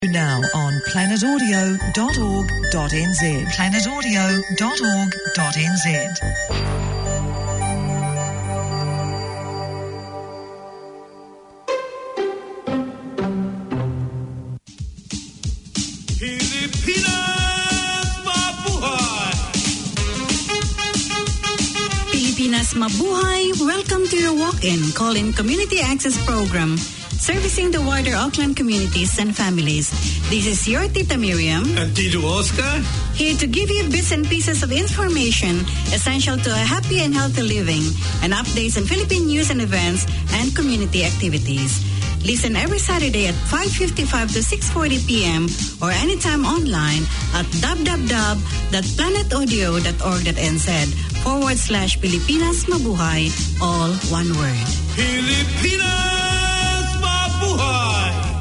Now on planetaudio.org.nz. planetaudio.org.nz. Pilipinas Mabuhay, welcome to your walk-in call-in community access program, servicing the wider Auckland communities and families. This is your Tita Miriam and Tito Oscar, here to give you bits and pieces of information essential to a happy and healthy living and updates on Philippine news and events and community activities. Listen every Saturday at 5:55 to 6:40 p.m. or anytime online at www.planetaudio.org.nz/Pilipinas Mabuhay, all one word. Pilipinas Mabuhay!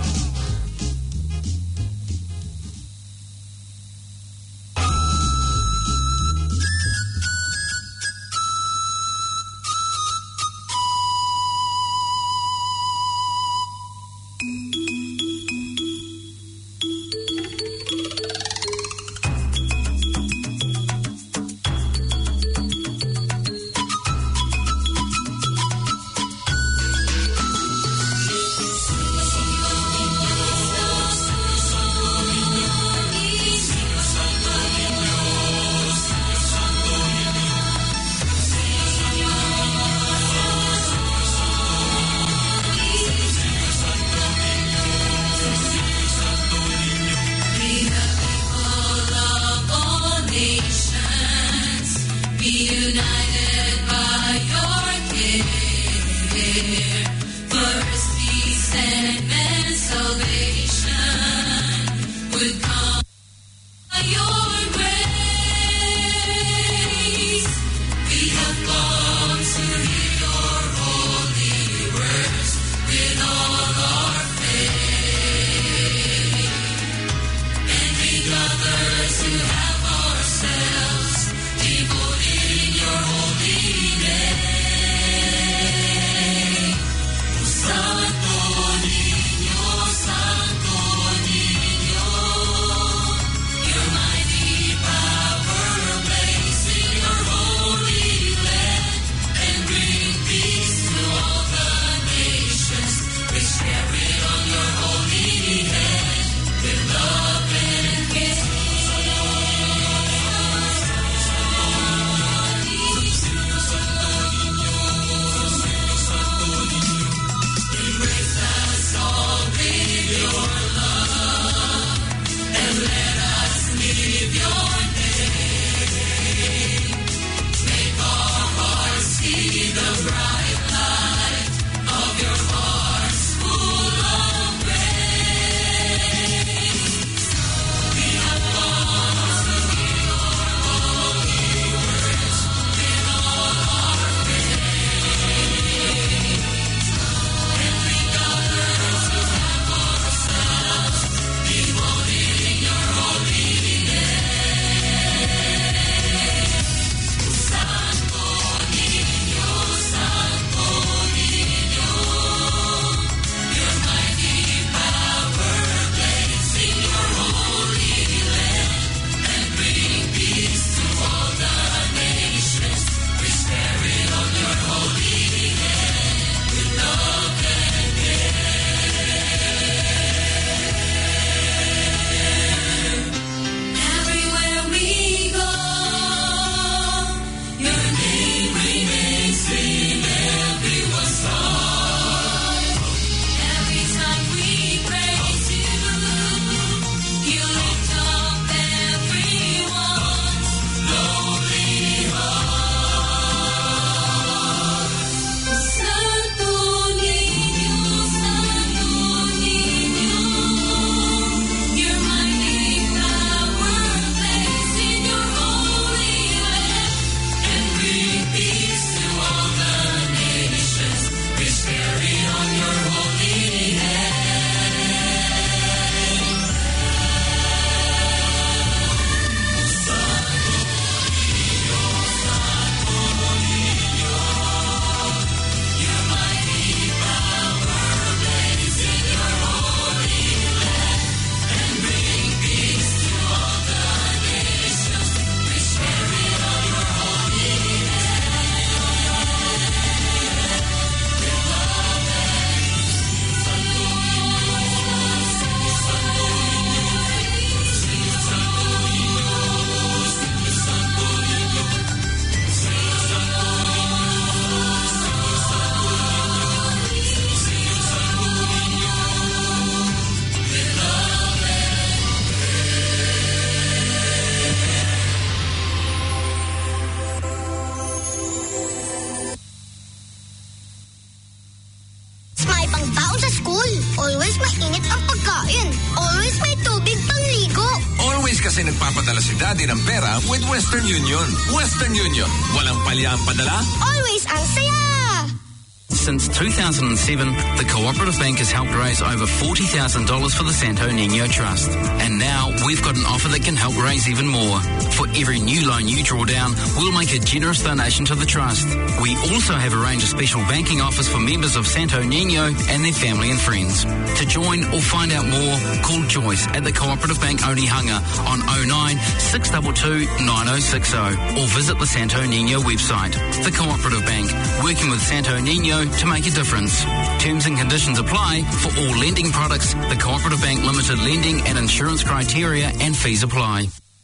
kasi nagpapadala si Daddy ng pera with Western Union. Western Union. Walang palyang padala. Always ang saya! Since 2007, the Cooperative Bank has helped raise over $40,000 for the Santo Niño Trust. And now we've got an offer that can help raise even more. For every new loan you draw down, we'll make a generous donation to the Trust. We also have arranged a special banking offers for members of Santo Niño and their family and friends. To join or find out more, call Joyce at the Cooperative Bank Onehunga on 09 622 9060 or visit the Santo Niño website. The Cooperative Bank, working with Santo Niño to make a difference. Terms and conditions apply for all lending products. The Cooperative Bank Limited lending and insurance criteria and fees apply.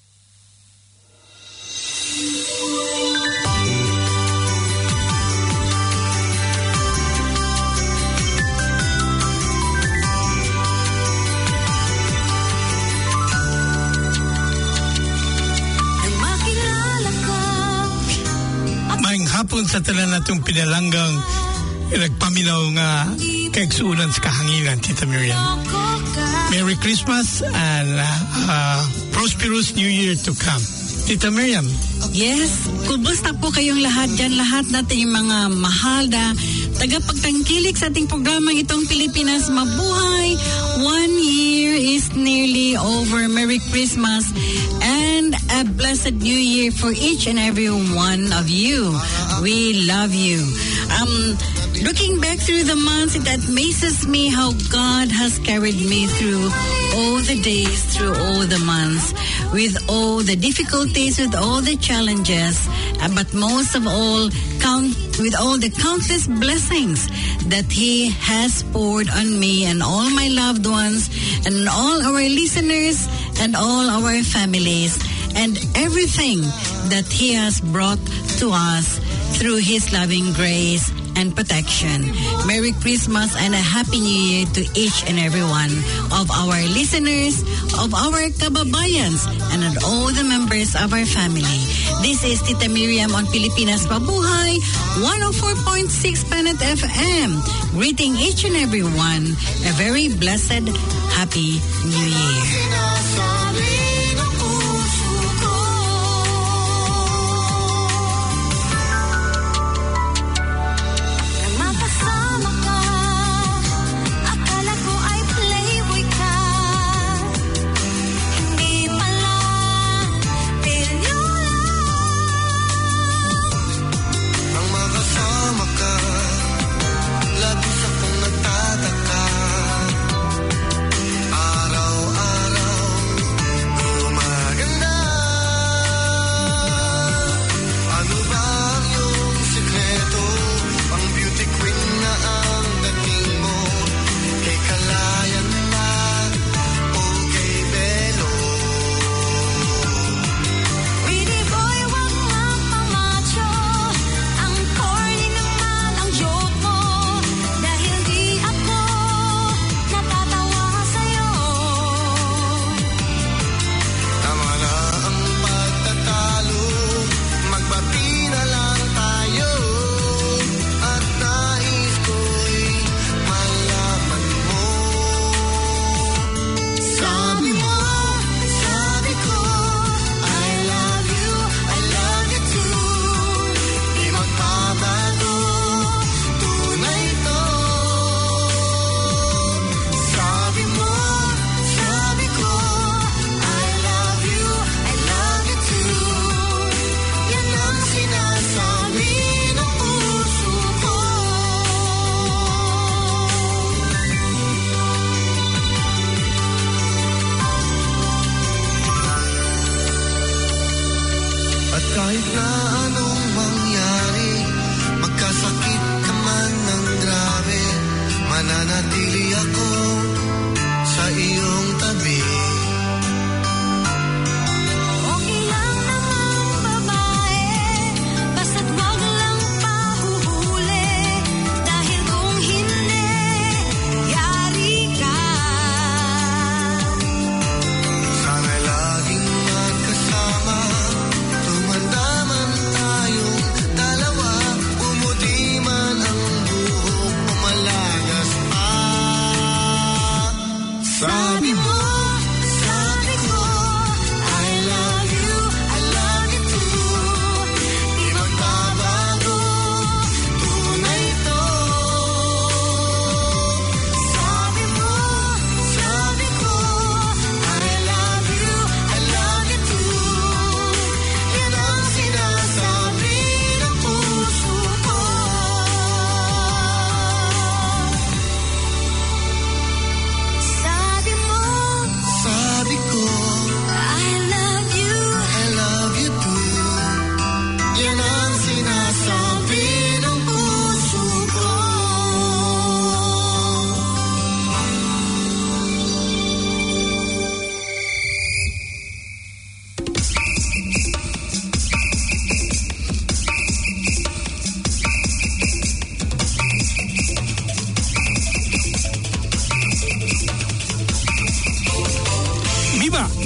Maayong hapon sa tanan natong pinalanggang nagpaminaw nga kaigsuunan sa kahanginan, Tita Miriam. Merry Christmas and prosperous New Year to come. Tita Miriam. Yes, kumusta po kayong lahat dyan, lahat natin yung mga mahal na tagapagtangkilik sa ating programang itong Pilipinas Mabuhay. 1 year is nearly over. Merry Christmas and a blessed New Year for each and every one of you. We love you. Looking back through the months, it amazes me how God has carried me through all the days, through all the months, with all the difficulties, with all the challenges, but most of all, with all the countless blessings that He has poured on me and all my loved ones and all our listeners and all our families and everything that He has brought to us through His loving grace and protection. Merry Christmas and a Happy New Year to each and every one of our listeners, of our kababayans, and of all the members of our family. This is Tita Miriam on Pilipinas Mabuhay, 104.6 Planet FM. Greeting each and every one a very blessed, Happy New Year.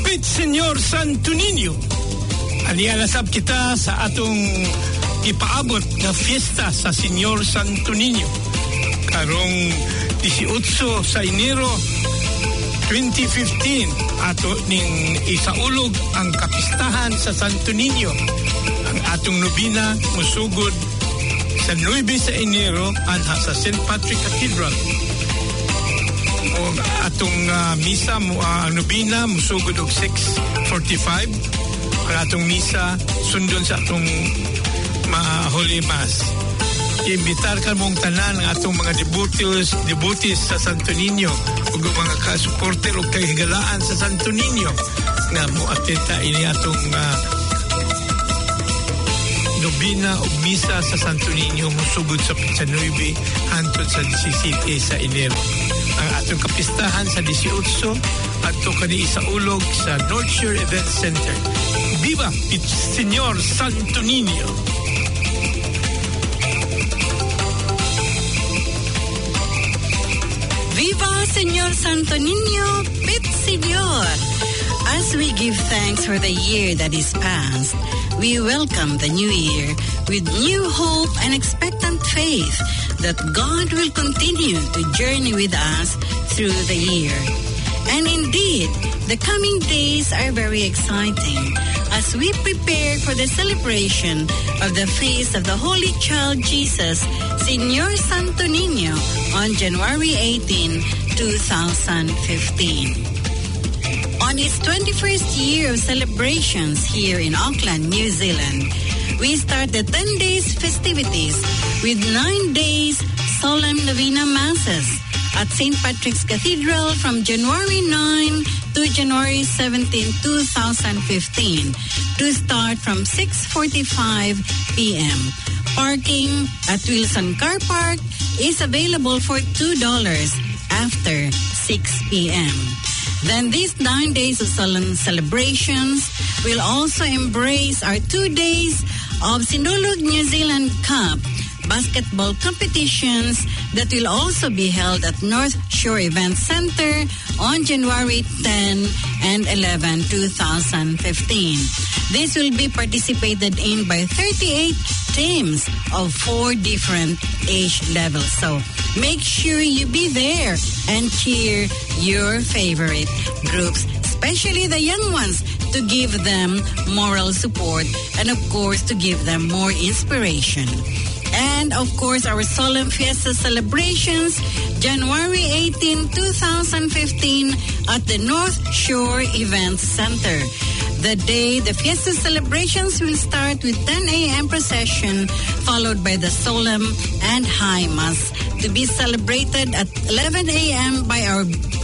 Pit Senyor Santo Niño. Anialasab kita sa atong ipaabot na fiesta sa Senyor Santo Niño. Karong 18 sa Enero 2015 ato ning isaulog ang kapistahan sa Santo Niño. Ang atong nobina musugod sa 9 sa Enero anha sa St. Patrick Cathedral. O atong misa nobina musugod og 6:45. Ang atong misa sundon sa atong Holy Mass. Imbitar ka mong tanan ang atong mga devotees sa Santo Niño ug mga ka-supporter o kahigalaan sa Santo Niño nga mo-atenta ini atong nobina o misa sa Santo Niño musugod sa Pizza 9 hangtod sa 17 sa Enero. Ang atong kapistahan sa 18 ato kani sa ulog sa North Shore Event Center. Viva el Señor Santo Niño! Viva Señor Santo Niño, Pit Señor! As we give thanks for the year that is past, we welcome the new year with new hope and expectant faith that God will continue to journey with us through the year. And indeed, the coming days are very exciting as we prepare for the celebration of the feast of the Holy Child Jesus, Señor Santo Niño, on January 18, 2015. On its 21st year of celebrations here in Auckland, New Zealand, we start the 10 days festivities with 9 days solemn novena masses at St. Patrick's Cathedral from January 9 to January 17, 2015 to start from 6:45 p.m. Parking at Wilson Car Park is available for $2 after 6 p.m. Then these 9 days of solemn celebrations will also embrace our 2 days of Sinulog New Zealand Cup basketball competitions that will also be held at North Shore Event Center on January 10 and 11, 2015. This will be participated in by 38 teams of 4 different age levels. So make sure you be there and cheer your favorite groups, especially the young ones, to give them moral support and, of course, to give them more inspiration. And, of course, our Solemn Fiesta celebrations, January 18, 2015 at the North Shore Event Center. The day the Fiesta celebrations will start with 10 a.m. procession, followed by the Solemn and High Mass, to be celebrated at 11 a.m. by our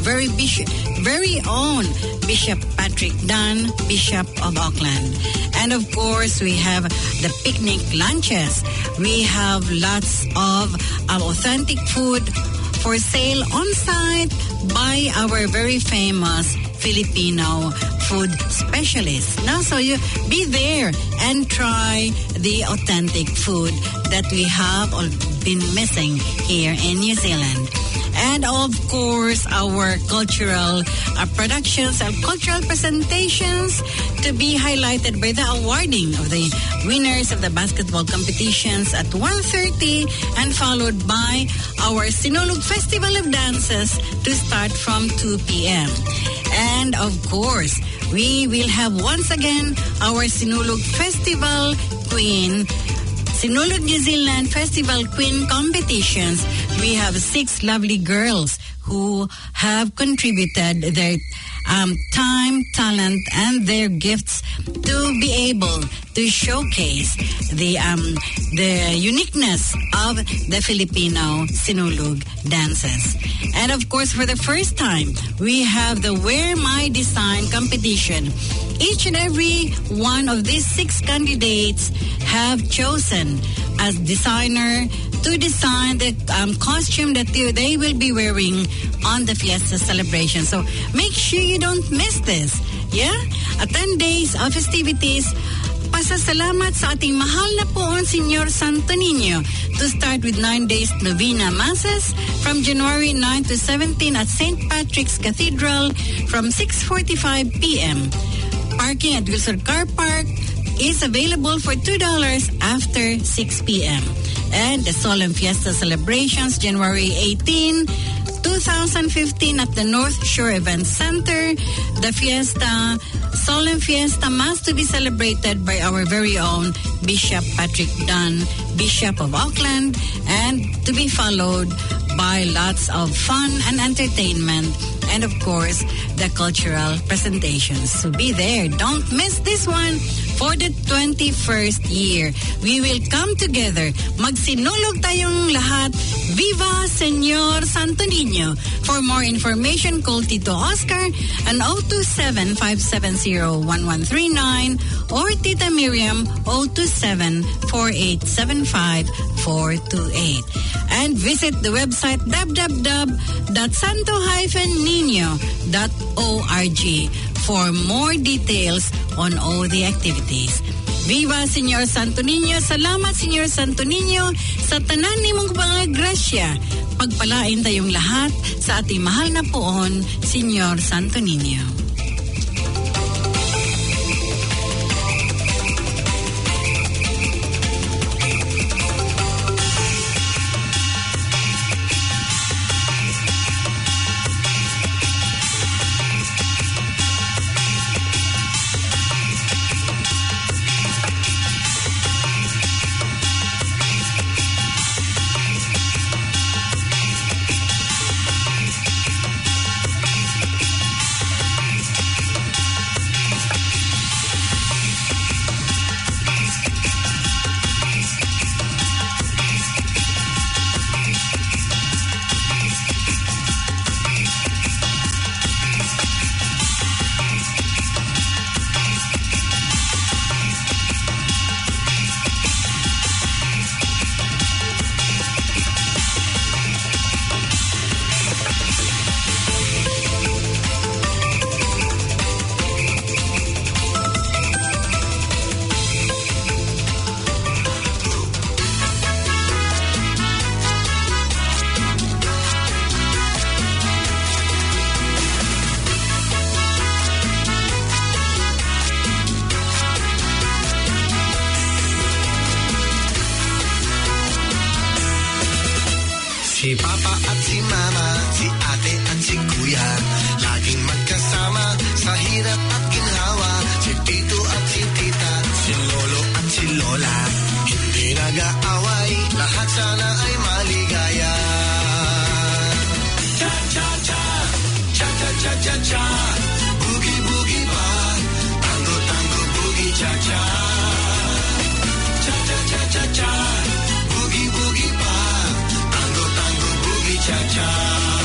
very own Bishop Patrick Dunn, Bishop of Auckland. And of course, we have the picnic lunches. We have lots of authentic food for sale on site by our very famous Filipino food specialists. Now, so you be there and try the authentic food that we have been missing here in New Zealand. And of course, our cultural productions and cultural presentations to be highlighted by the awarding of the winners of the basketball competitions at 1:30 and followed by our Sinulog Festival of Dances to start from 2 p.m. And of course, we will have once again our Sinulog Festival Queen, Sinulog New Zealand Festival Queen competitions. We have 6 lovely girls who have contributed their time, talent, and their gifts to be able to showcase the uniqueness of the Filipino Sinulog dances. And of course, for the first time, we have the Wear My Design competition. Each and every one of these 6 candidates have chosen as designer to design the costume that they will be wearing on the Fiesta celebration. So make sure you don't miss this. Yeah? 10 days of festivities, pasasalamat sa ating mahal na poon, Señor Santo Niño, to start with 9 days Novena Masses from January 9 to 17 at St. Patrick's Cathedral from 6:45 p.m. Parking at Wilson Car Park is available for $2 after 6 p.m. And the Solemn Fiesta celebrations January 18, 2015 at the North Shore Event Center. The Solemn Fiesta Mass to be celebrated by our very own Bishop Patrick Dunn, Bishop of Auckland, and to be followed by lots of fun and entertainment, and of course, the cultural presentations. So be there. Don't miss this one. For the 21st year, we will come together. Magsinulog tayong lahat. Viva Señor Santo Niño. For more information, call Tito Oscar on 027-570-1139 or Tita Miriam 027-4875-428. And visit the website www.santo-niño.org for more details on all the activities. Viva Señor Santo Niño. Salamat Señor Santo Niño sa tanan nimong mga grasya. Pagpalain tayong lahat sa ating mahal na poon, Señor Santo Niño. Si Papa at si Mama, si Ate at si Kuya, laging magkasama sa hirap at ginhawa. Si Tito at si Tita, si Lolo at si Lola, hindi nag-aaway, lahat sana ay maligaya. Cha-cha-cha, cha-cha-cha-cha-cha, boogie-boogie pa, tango-tango boogie-cha-cha. Cha-cha-cha-cha-cha, boogie-boogie pa, cha-cha.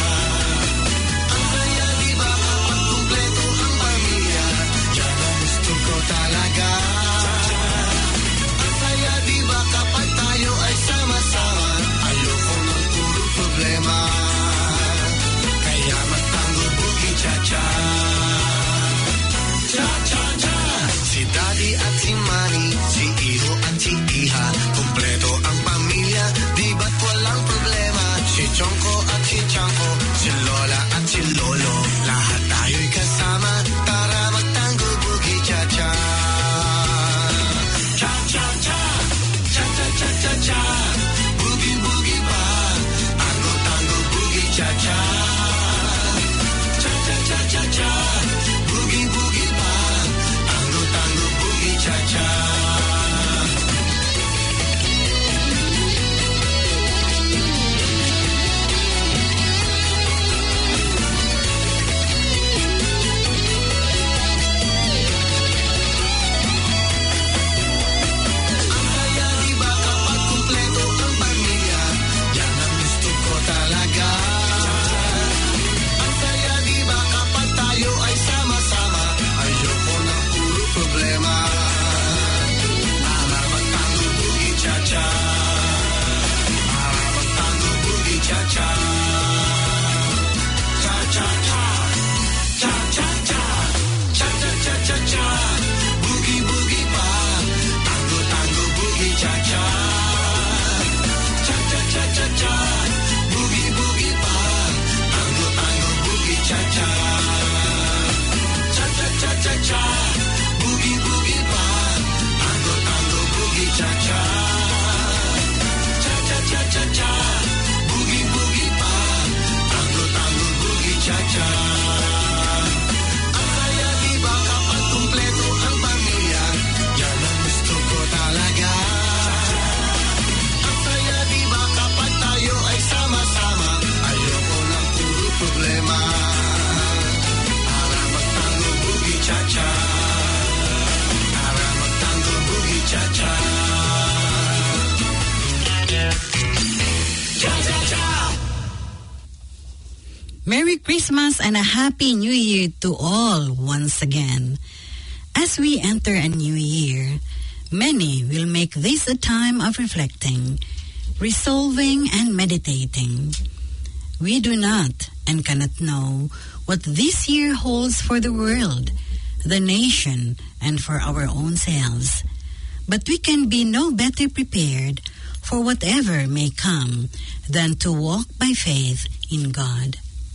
Merry Christmas and a Happy New Year to all once again. As we enter a new year, many will make this a time of reflecting, resolving, and meditating. We do not and cannot know what this year holds for the world, the nation, and for our own selves. But we can be no better prepared for whatever may come than to walk by faith in God.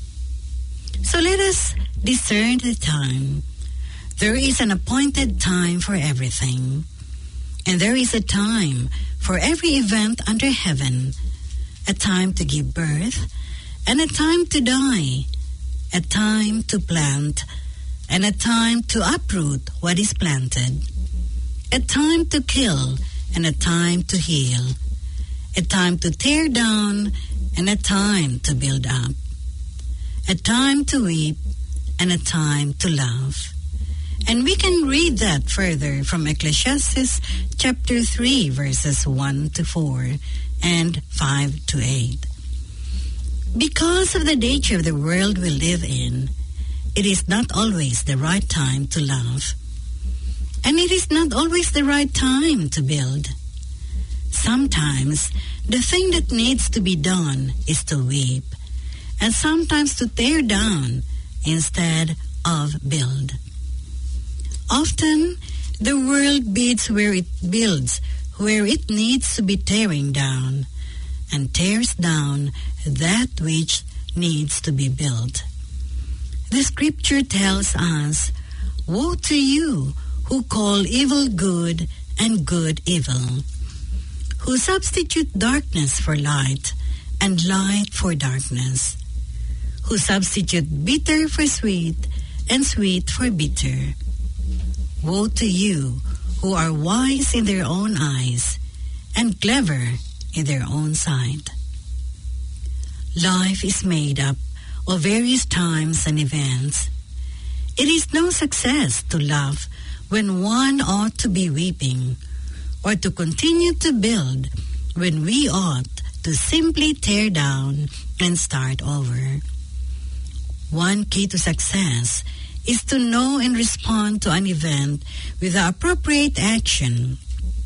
So let us discern the time. There is an appointed time for everything, and there is a time for every event under heaven, a time to give birth, and a time to die, a time to plant, and a time to uproot what is planted, a time to kill, and a time to heal, a time to tear down, and a time to build up, a time to weep, and a time to laugh. And we can read that further from Ecclesiastes chapter 3, verses 1 to 4 and 5 to 8. Because of the nature of the world we live in, it is not always the right time to laugh. And it is not always the right time to build. Sometimes the thing that needs to be done is to weep, and sometimes to tear down instead of build. Often, the world builds where it needs to be tearing down, and tears down that which needs to be built. The scripture tells us, "Woe to you who call evil good and good evil, who substitute darkness for light and light for darkness, who substitute bitter for sweet and sweet for bitter. Woe to you who are wise in their own eyes and clever in their own sight." Life is made up of various times and events. It is no success to laugh when one ought to be weeping, or to continue to build when we ought to simply tear down and start over. One key to success is to know and respond to an event with the appropriate action.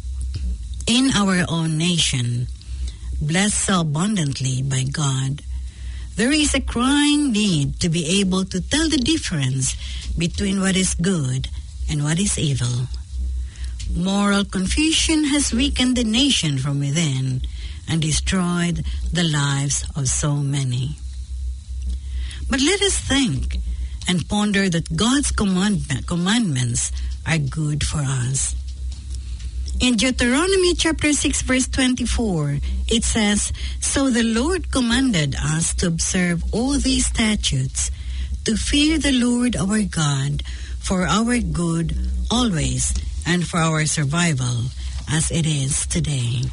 In our own nation, blessed so abundantly by God, there is a crying need to be able to tell the difference between what is good and what is evil. Moral confusion has weakened the nation from within and destroyed the lives of so many. But let us think and ponder that God's commandments are good for us. In Deuteronomy chapter 6, verse 24, it says, "So the Lord commanded us to observe all these statutes, to fear the Lord our God for our good always and for our survival as it is today."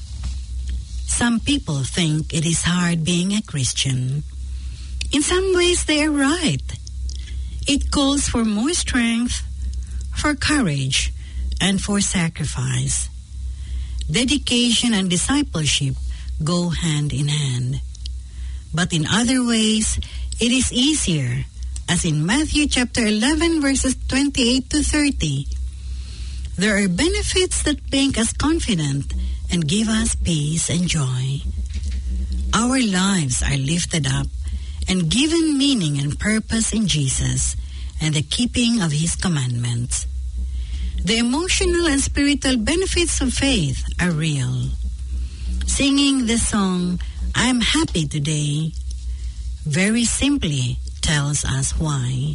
Some people think it is hard being a Christian. In some ways, they are right. It calls for more strength, for courage, and for sacrifice. Dedication and discipleship go hand in hand. But in other ways, it is easier, as in Matthew chapter 11, verses 28 to 30. There are benefits that make us confident and give us peace and joy. Our lives are lifted up and given meaning and purpose in Jesus and the keeping of His commandments. The emotional and spiritual benefits of faith are real. Singing the song, "I'm Happy Today," very simply tells us why.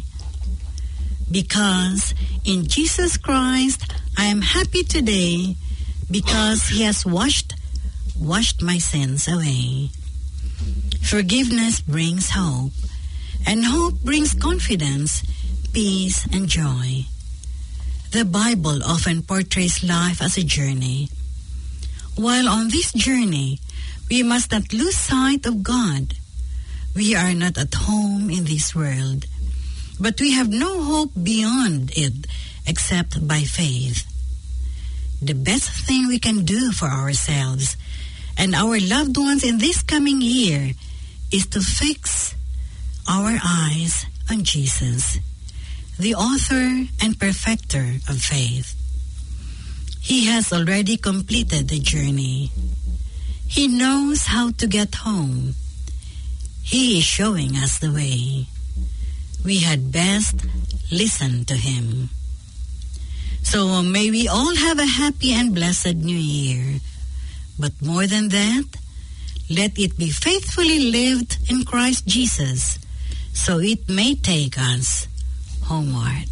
Because in Jesus Christ, I am happy today because He has washed my sins away. Forgiveness brings hope, and hope brings confidence, peace, and joy. The Bible often portrays life as a journey. While on this journey, we must not lose sight of God. We are not at home in this world, but we have no hope beyond it except by faith. The best thing we can do for ourselves and our loved ones in this coming year is to fix our eyes on Jesus, the author and perfecter of faith. He has already completed the journey. He knows how to get home. He is showing us the way. We had best listen to him. So may we all have a happy and blessed New Year. But more than that, let it be faithfully lived in Christ Jesus, so it may take us homeward.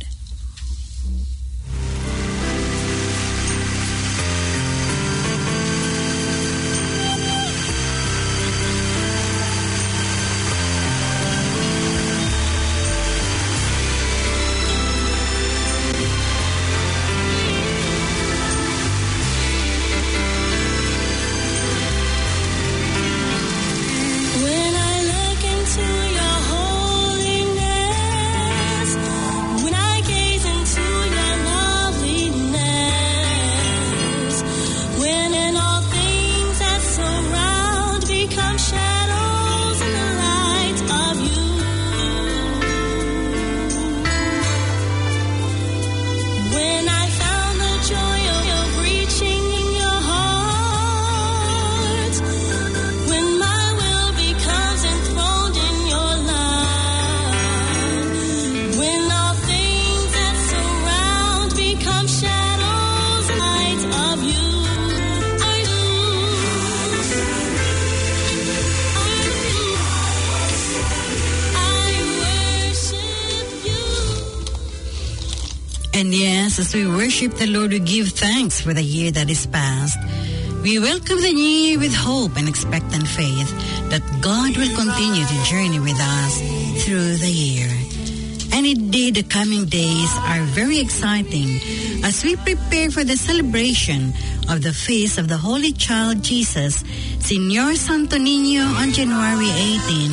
And yes, as we worship the Lord, we give thanks for the year that is past. We welcome the new year with hope and expectant faith that God will continue to journey with us through the year. And indeed, the coming days are very exciting as we prepare for the celebration of the feast of the Holy Child Jesus, Señor Santo Niño, on January 18,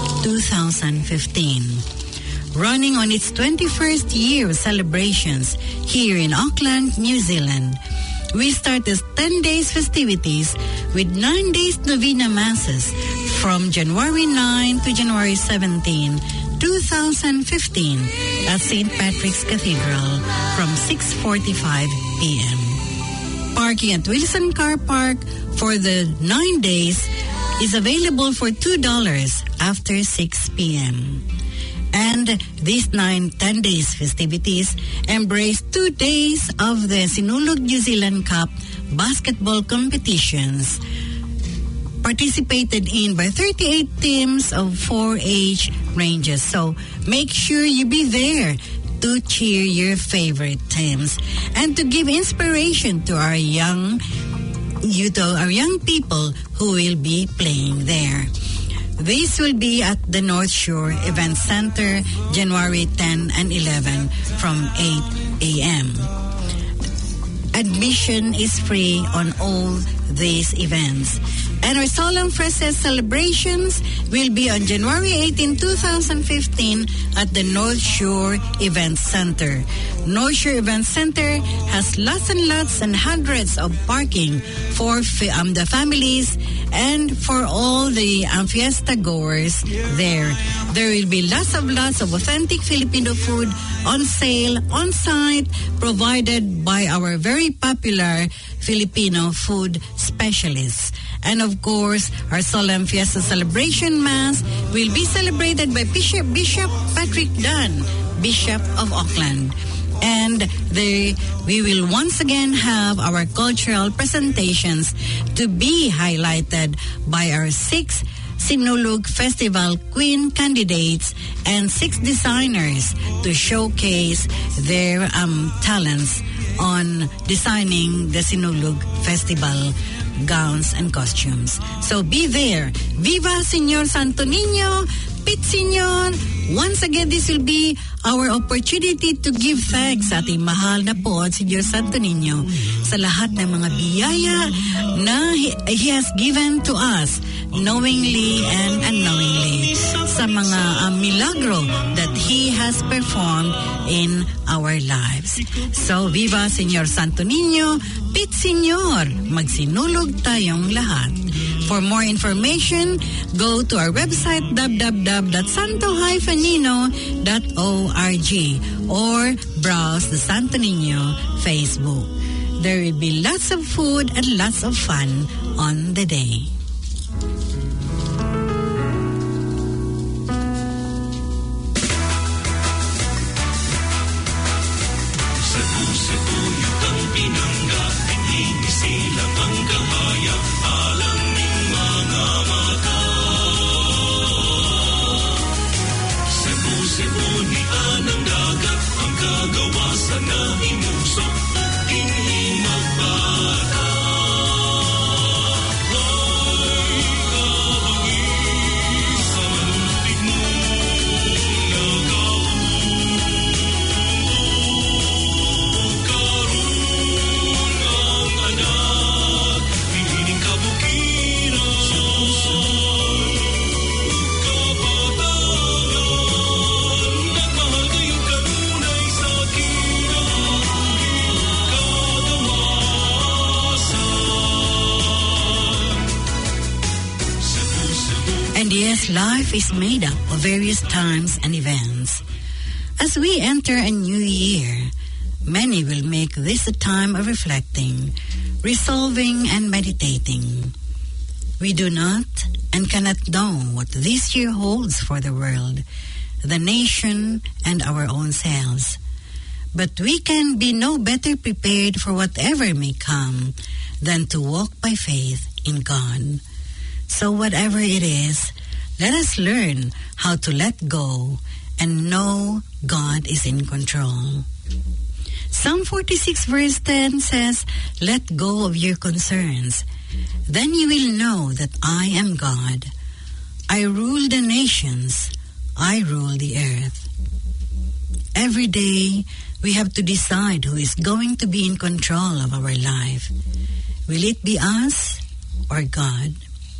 2015. Running on its 21st year of celebrations here in Auckland, New Zealand. We start the 10 days festivities with 9 days novena masses from January 9 to January 17, 2015 at St. Patrick's Cathedral from 6:45 p.m. Parking at Wilson Car Park for the 9 days is available for $2 after 6 p.m. And these 10 days festivities embrace 2 days of the Sinulog New Zealand Cup basketball competitions, participated in by 38 teams of 4 age ranges. So make sure you be there to cheer your favorite teams and to give inspiration to our young people who will be playing there. This will be at the North Shore Event Center, January 10 and 11 from 8 a.m. Admission is free on all these events. And our Solemn Fresses celebrations will be on January 18, 2015 at the North Shore Event Center. North Shore Event Center has lots and lots and hundreds of parking for the families and for all the fiesta goers there. There will be lots of authentic Filipino food on sale, on site, provided by our very popular Filipino food specialists. And of course, our Solemn Fiesta Celebration Mass will be celebrated by Bishop Patrick Dunn, Bishop of Auckland. And we will once again have our cultural presentations to be highlighted by our 6 Sinulog Festival Queen candidates and 6 designers to showcase their talents on designing the Sinulog Festival gowns and costumes. So be there. Viva Señor Santo Niño, Pit Señor. Once again, this will be our opportunity to give thanks sa ating mahal na po, Señor Santo Niño, sa lahat ng mga biyaya na He has given to us, knowingly and unknowingly, sa mga milagro that He has performed in our lives. So, viva Señor Santo Niño, Pit Señor, magsinulog tayong lahat. For more information, go to our website www.santo-nino.org or browse the Santo Niño Facebook. There will be lots of food and lots of fun on the day. Life is made up of various times and events. As we enter a new year, many will make this a time of reflecting, resolving, and meditating. We do not and cannot know what this year holds for the world, the nation, and our own selves. But we can be no better prepared for whatever may come than to walk by faith in God. So whatever it is, let us learn how to let go and know God is in control. Psalm 46 verse 10 says, "Let go of your concerns. Then you will know that I am God. I rule the nations. I rule the earth." Every day, we have to decide who is going to be in control of our life. Will it be us or God?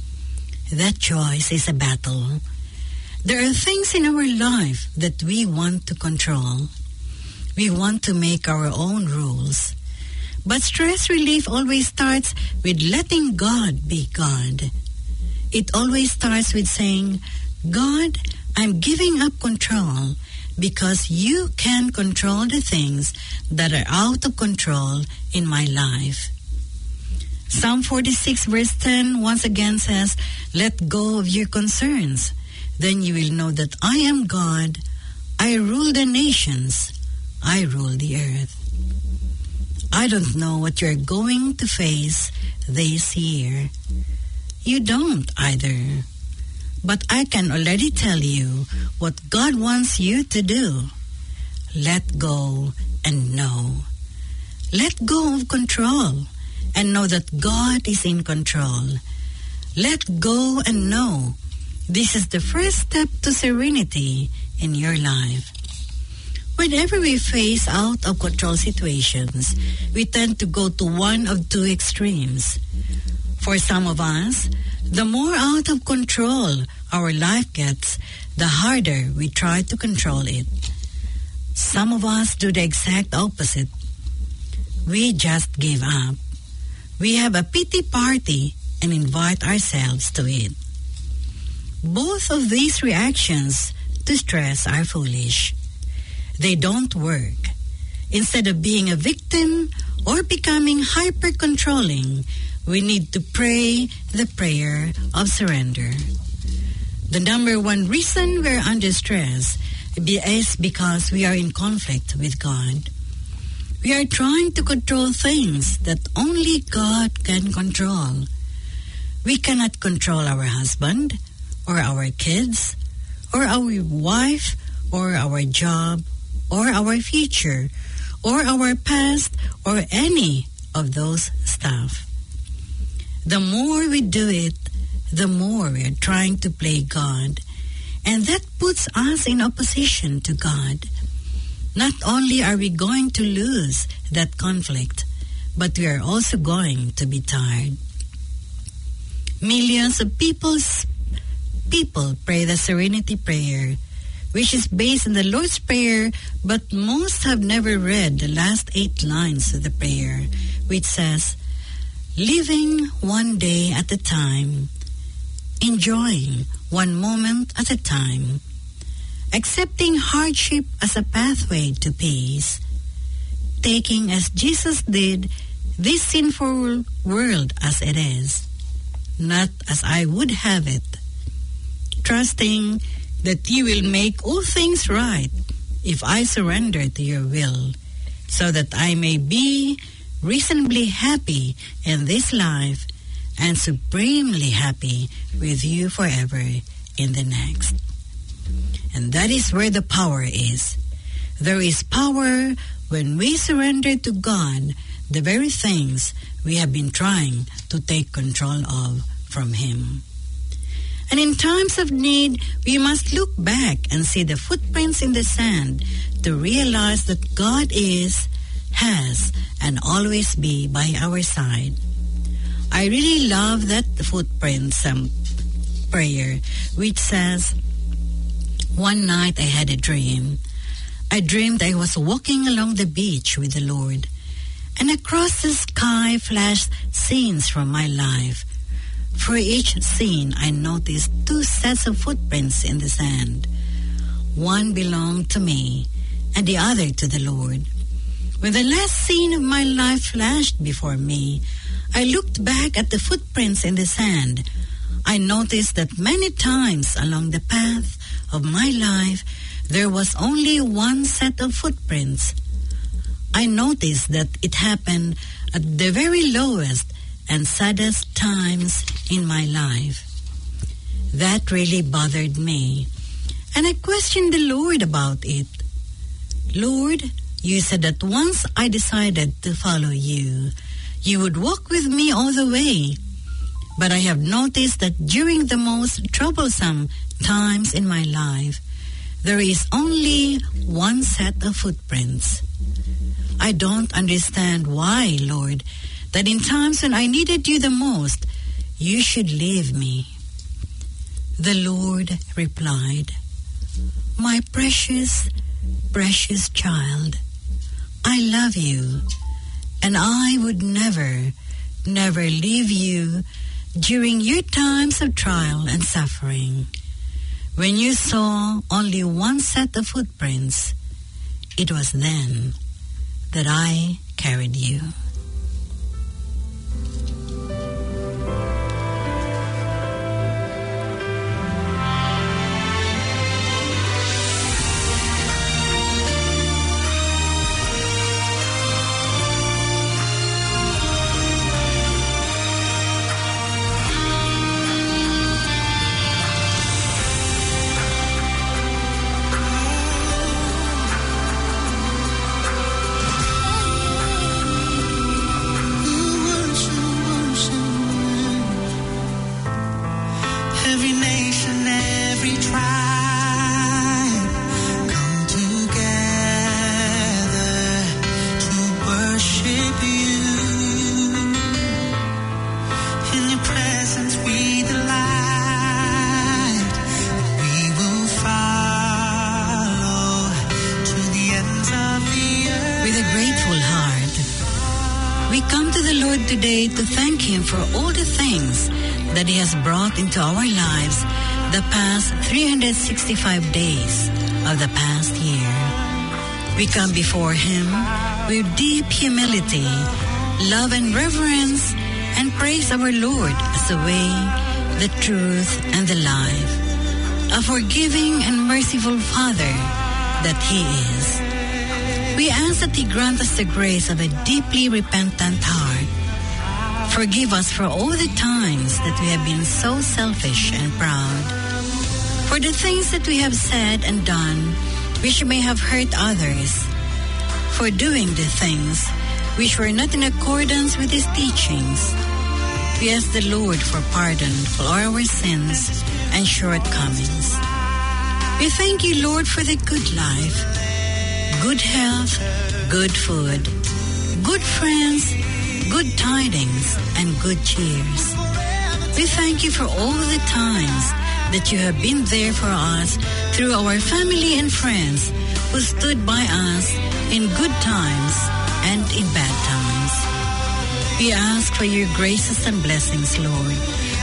That choice is a battle. There are things in our life that we want to control. We want to make our own rules. But stress relief always starts with letting God be God. It always starts with saying, "God, I'm giving up control because you can control the things that are out of control in my life." Psalm 46 verse 10 once again says, "Let go of your concerns. Then you will know that I am God. I rule the nations. I rule the earth." I don't know what you're going to face this year. You don't either. But I can already tell you what God wants you to do. Let go and know. Let go of control and know that God is in control. Let go and know this is the first step to serenity in your life. Whenever we face out of control situations, we tend to go to one of two extremes. For some of us, the more out of control our life gets, the harder we try to control it. Some of us do the exact opposite. We just give up. We have a pity party and invite ourselves to it. Both of these reactions to stress are foolish. They don't work. Instead of being a victim or becoming hyper-controlling, we need to pray the prayer of surrender. The number one reason we're under stress is because we are in conflict with God. We are trying to control things that only God can control. We cannot control our husband, or our kids, or our wife, or our job, or our future, or our past, or any of those stuff. The more we do it, the more we are trying to play God, and that puts us in opposition to God. Not only are we going to lose that conflict, but we are also going to be tired. Millions of people pray the Serenity Prayer, which is based on the Lord's Prayer, but most have never read the last 8 lines of the prayer, which says, "Living one day at a time, enjoying one moment at a time, accepting hardship as a pathway to peace, taking as Jesus did this sinful world as it is, not as I would have it, trusting that you will make all things right if I surrender to your will, so that I may be reasonably happy in this life and supremely happy with you forever in the next. And that is where the power is. There is power when we surrender to God the very things we have been trying to take control of from Him. And in times of need, we must look back and see the footprints in the sand to realize that God is, has, and always be by our side. I really love that footprints prayer, which says, one night I had a dream. I dreamed I was walking along the beach with the Lord, and across the sky flashed scenes from my life. For each scene, I noticed two sets of footprints in the sand. One belonged to me, and the other to the Lord. When the last scene of my life flashed before me, I looked back at the footprints in the sand. I noticed that many times along the path of my life, there was only one set of footprints. I noticed that it happened at the very lowest and saddest times in my life. That really bothered me, and I questioned the Lord about it. Lord, you said that once I decided to follow you, you would walk with me all the way. But I have noticed that during the most troublesome times in my life, there is only one set of footprints. I don't understand why, Lord, that in times when I needed you the most, you should leave me. The Lord replied, my precious, precious child, I love you, and I would never, never leave you during your times of trial and suffering. When you saw only one set of footprints, it was then that I carried you. Today to thank Him for all the things that He has brought into our lives the past 365 days of the past year. We come before Him with deep humility, love and reverence, and praise our Lord as the way, the truth, and the life, a forgiving and merciful Father that He is. We ask that He grant us the grace of a deeply repentant heart. Forgive us for all the times that we have been so selfish and proud, for the things that we have said and done which may have hurt others, for doing the things which were not in accordance with His teachings. We ask the Lord for pardon for all our sins and shortcomings. We thank you, Lord, for the good life, good health, good food, good friends, good tidings, and good cheers. We thank you for all the times that you have been there for us through our family and friends who stood by us in good times and in bad times. We ask for your graces and blessings, Lord,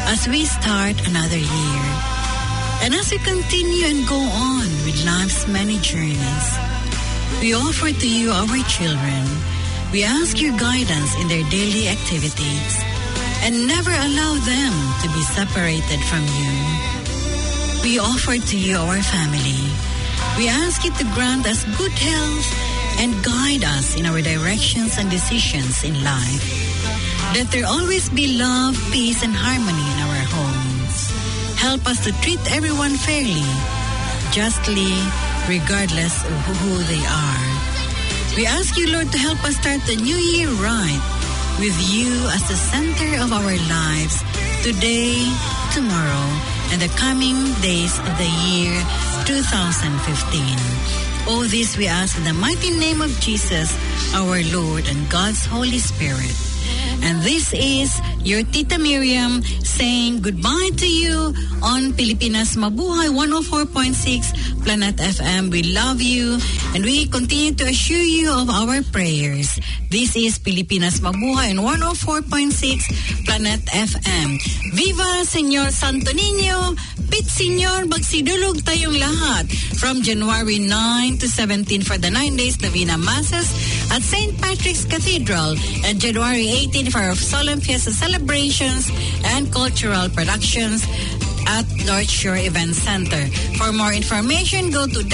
as we start another year. And as we continue and go on with life's many journeys, we offer to you our children. We ask your guidance in their daily activities and never allow them to be separated from you. We offer to you our family. We ask you to grant us good health and guide us in our directions and decisions in life. Let there always be love, peace, and harmony in our homes. Help us to treat everyone fairly, justly, regardless of who they are. We ask you, Lord, to help us start the new year right, with you as the center of our lives, today, tomorrow, and the coming days of the year 2015. All this we ask in the mighty name of Jesus, our Lord, and God's Holy Spirit. And this is your Tita Miriam saying goodbye to you on Pilipinas Mabuhay 104.6 Planet FM. We love you and we continue to assure you of our prayers. This is Pilipinas Mabuhay on 104.6 Planet FM. Viva Señor Santo Niño! Pit Señor, magsidulog tayong lahat from January 9 to 17 for the 9 days Novena Masses at St. Patrick's Cathedral, and January 18 for our solemn fiesta celebrations and cultural productions at North Shore Event Center. For more information, go to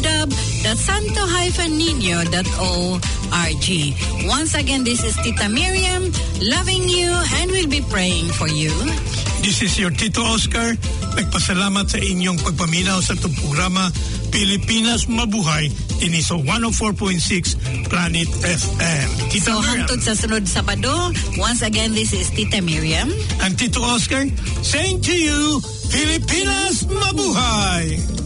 www.santo-nino.org. Once again, this is Tita Miriam, loving you, and we'll be praying for you. This is your Tito Oscar. Nagpasalamat sa inyong pagpaminaw sa itong programa Pilipinas Mabuhay in ISO 104.6 Planet FM. Tita So, Miriam. hangtod sa sunod Sabado, once again, this is Tita Miriam. And Tito Oscar saying to you, Pilipinas Mabuhay!